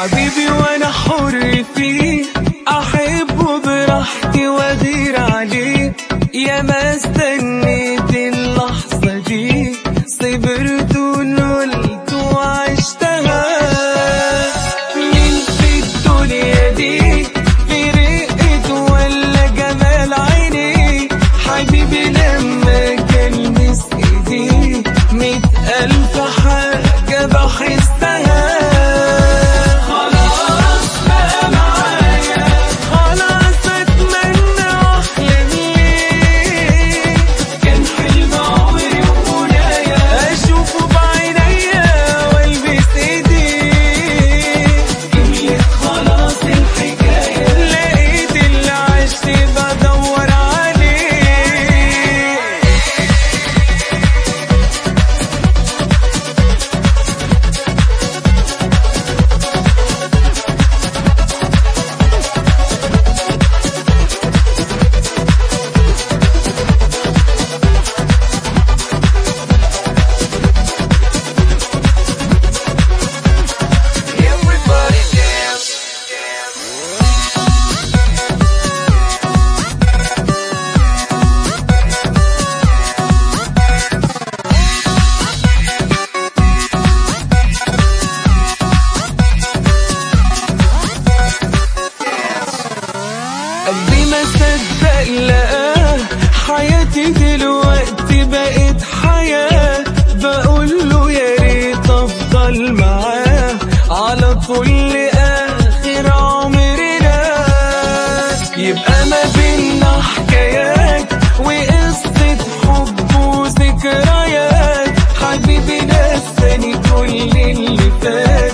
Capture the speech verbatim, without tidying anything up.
حبيبي وانا حر فيه، احبه براحتي وادير عليه. يا ما استنيت اللحظة دي، صبرت ونلت وعشتها. مين في الدنيا دي في رقة ولا جمال عيني؟ حبيبي لما كان مس ايدي مية ألف حاجة بحسها. قلبي ما صدق لقاه، حياتي دلوقتي بقت حياة. بقوله يا ريت افضل معاه على طول لاخر عمرنا. يبقى ما بينا حكايات وقصة حب وذكريات. حبيبي نساني كل اللي فات.